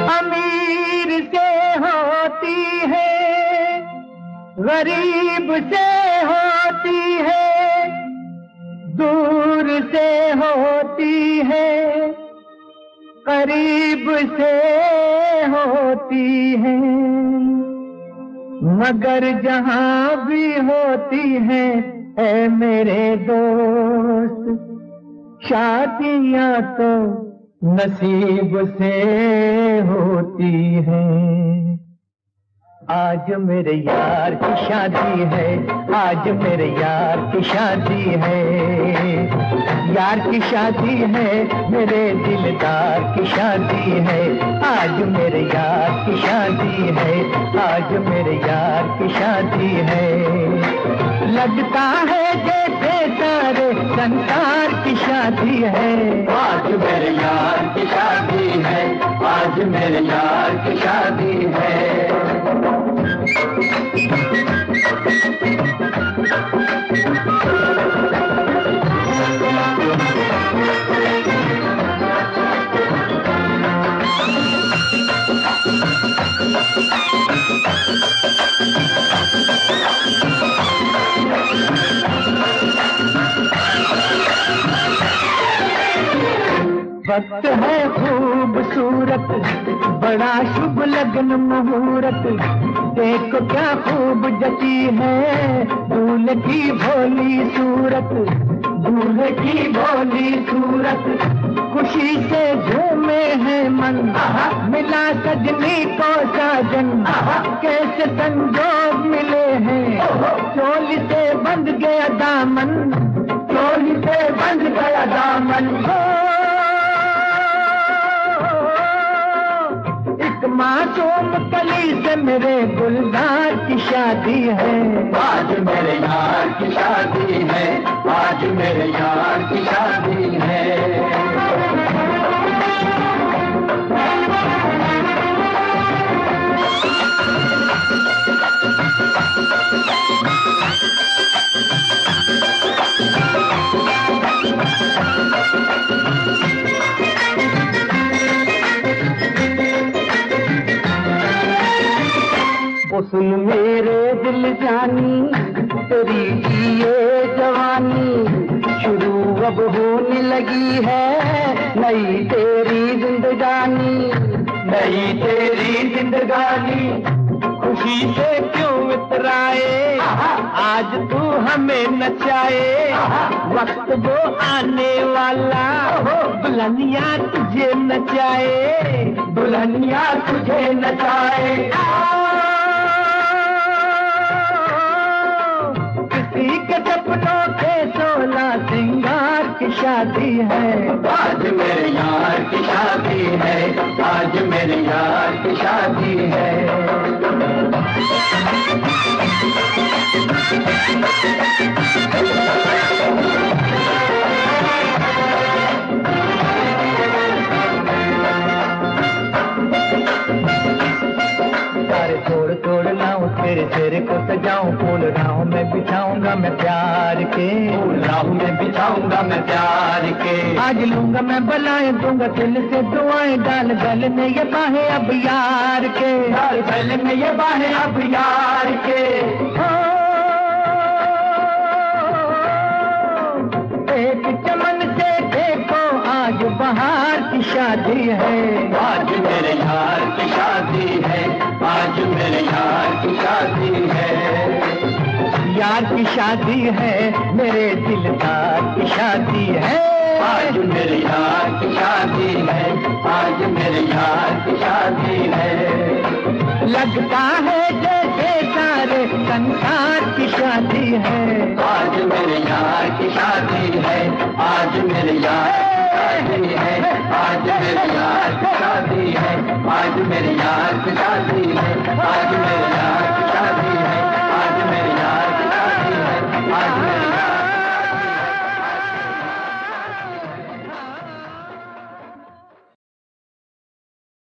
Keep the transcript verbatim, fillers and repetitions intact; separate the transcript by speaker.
Speaker 1: अमीर से होती है, गरीब से होती है, दूर से होती है, करीब से होती है, मगर जहां भी होती है ऐ मेरे दोस्त, शादियां तो नसीब से होती हैं। आज मेरे यार की शादी है, आज मेरे यार की शादी है, यार की शादी है, मेरे दिलदार की शादी है, आज मेरे यार की शादी है, आज मेरे यार की शादी है। लगता है जैसे सारे संसार की शादी है,
Speaker 2: आज मेरे यार की शादी है, आज मेरे यार की शादी है।
Speaker 1: वक्त है खूबसूरत, बड़ा शुभ लगन मुहूर्त, देखो क्या खूब जची है दूल्हे की भोली सूरत, दूल्हे की भोली सूरत, खुशी से झूमे है मन, मिला सजनी को साजन, कैसे संजोग मिले हैं, चोली से बंध गया दामन, चोली से बंध गया दामन। मासूम कली से मेरे गुलजार की शादी है,
Speaker 2: आज मेरे यार की शादी है, आज मेरे यार की शादी है।
Speaker 1: सुन मेरे दिल जानी, तेरी ये जवानी शुरू अब होने लगी है, नई तेरी जिंदगानी,
Speaker 2: नई तेरी जिंदगानी,
Speaker 1: खुशी से क्यों इतराए, आज तू हमें नचाए, वक्त वो आने वाला, दुल्हनिया तुझे नचाए,
Speaker 2: दुल्हनिया तुझे नचाए।
Speaker 1: के सपनों के सोला सिंगार की शादी है,
Speaker 2: आज मेरे यार की शादी है, आज मेरे यार की शादी है।
Speaker 1: तोड़ तोड़ लाऊं तेरे चेहरे को सजाऊं, फूल राहों में बिछाऊंगा मैं प्यार के,
Speaker 2: फूल राहों में बिछाऊंगा मैं प्यार के।
Speaker 1: आज लूंगा मैं बलाएं, दूंगा दिल से दुआएं, डाल गले में ये बाहें अब यार के,
Speaker 2: डाल गले में ये बाहें अब यार के।
Speaker 1: एक चमन से देखो आज बहार की शादी है,
Speaker 2: आज मेरे यार की शादी है, आज मेरे यार की शादी है।
Speaker 1: यार की शादी है, मेरे दिलदार की शादी है,
Speaker 2: आज मेरे यार की शादी है, आज मेरे यार की शादी है।
Speaker 1: लगता है जैसे सारे संसार की शादी है,
Speaker 2: आज मेरे यार की शादी है, आज मेरे यार की शादी है, आज मेरे यार की शादी है, आज मेरे यार की शादी है, आज मेरे